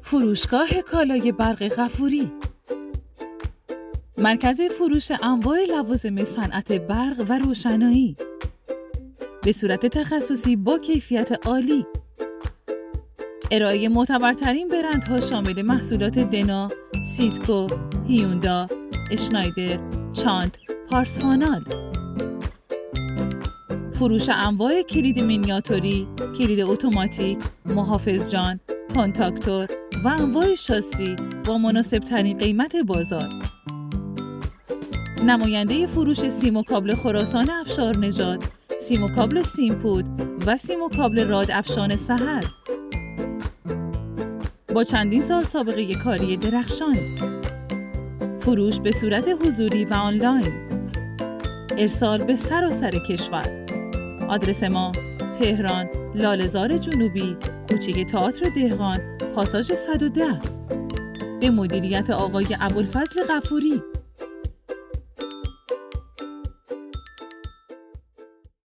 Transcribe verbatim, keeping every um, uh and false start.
فروشگاه کالای برق غفوری، مرکز فروش انواع لوازم صنعت برق و روشنایی به صورت تخصصی با کیفیت عالی. ارائه معتبرترین برندها شامل محصولات دنا، سیدکو، هیوندا، اشنایدر، چانت، پارسفانال. فروش انواع کلید مینیاتوری، کلید اتوماتیک، محافظ جان، کانتاکتور و انواع شاسی با مناسب ترین قیمت بازار. نماینده فروش سیم و کابل خراسان افشار نژاد، سیم و کابل سیمپود و سیم و کابل راد افشان سحر. با چندین سال سابقه کاری درخشان. فروش به صورت حضوری و آنلاین. ارسال به سراسر کشور. آدرس ما: تهران، لاله‌زار جنوبی، کوچه تئاتر دهقان، پاساژ صد و ده. به مدیریت آقای ابوالفضل غفوری.